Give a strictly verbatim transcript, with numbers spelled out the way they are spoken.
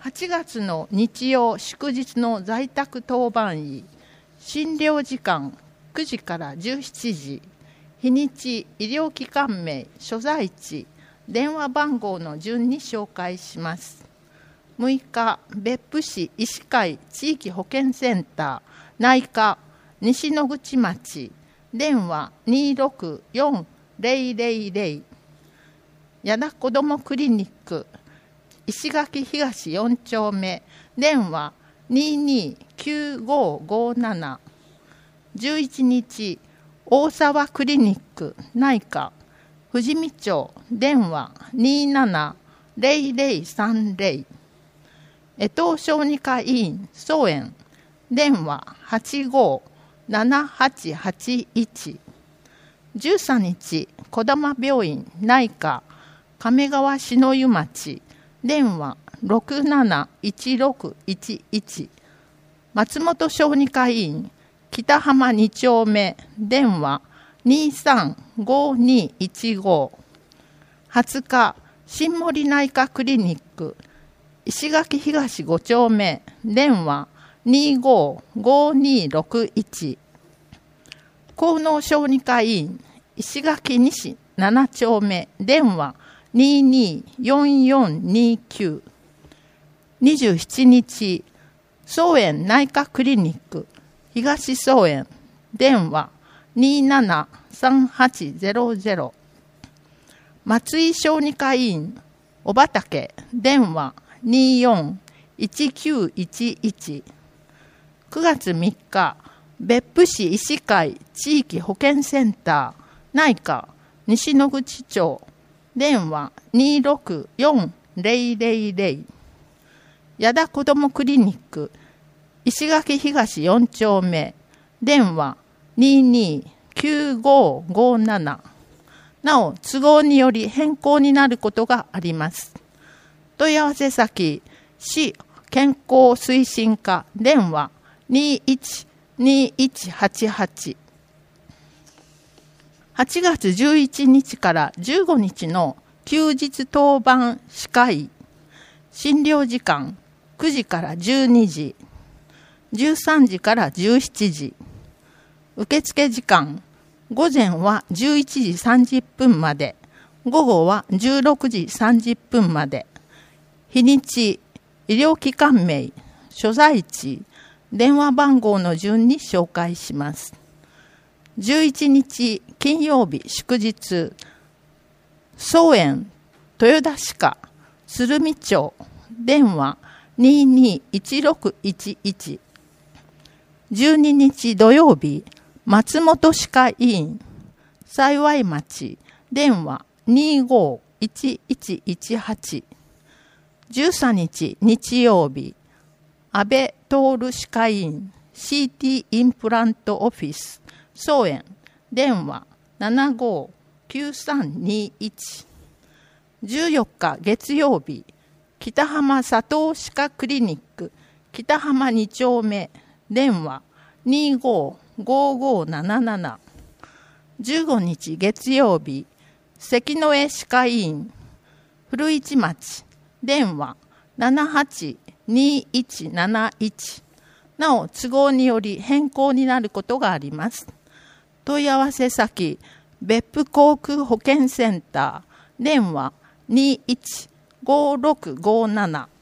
はちがつの日曜祝日の在宅当番医、診療時間くじからじゅうしちじ、日にち、医療機関名、所在地、電話番号の順に紹介します。むいか、別府市医師会地域保健センター内科西野口町、電話 にーろくよんまるまるまる、矢田こどもクリニック石垣東よん丁目、電話 にーにーきゅうごごなな、じゅういちにち大沢クリニック内科富士見町、電話 にーななぜろぜろさんぜろ、江東小児科医院総園、電話はちごななはちはちいち、じゅうさんにち児玉病院内科亀川篠湯町、電話ろくなないちろくいちいち、松本小児科医院北浜に丁目、電話にーさんごにいちご、はつか新森内科クリニック石垣東ご丁目、電話にーごごにろくいち、高能小児科医院石垣西なな丁目、電話にーにーよんよんにきゅう、にじゅうしちにち総園内科クリニック東総園、電話にーななさんはちぜろぜろ、松井小児科医院小畑、電話にーよんいちきゅういちいち、くがつみっか別府市医師会地域保健センター内科西野口町、電話にーろくよんまるまるまる、矢田こどもクリニック石垣東よん丁目、電話にーにーきゅうごごなな、なお都合により変更になることがあります。問い合わせ先、市健康推進課、電話にーいちにいちはちはち、はちがつじゅういちにちからじゅうごにちの休日当番歯科医、診療時間くじからじゅうにじ、じゅうさんじからじゅうしちじ、受付時間午前はじゅういちじさんじゅっぷんまで、午後はじゅうろくじさんじゅっぷんまで、日にち、医療機関名、所在地、電話番号の順に紹介します。じゅういちにち金曜日祝日、総園豊田歯科鶴見町、電話にーにーいちろくいちいち、じゅうににち土曜日松本歯科医院幸町、電話にーごいちいちいちはち、じゅうさんにち日曜日安倍徹歯科医院 シーティー インプラントオフィス総園、電話ななごきゅうさんにいち、じゅうよっか月曜日北浜佐藤歯科クリニック北浜に丁目、電話にーごごごなななな、じゅうごにち月曜日関の江歯科医院古市町、電話ななはちにいちなないち、なお都合により変更になることがあります。問い合わせ先、別府航空保健センター、電話にいちごろくごなな、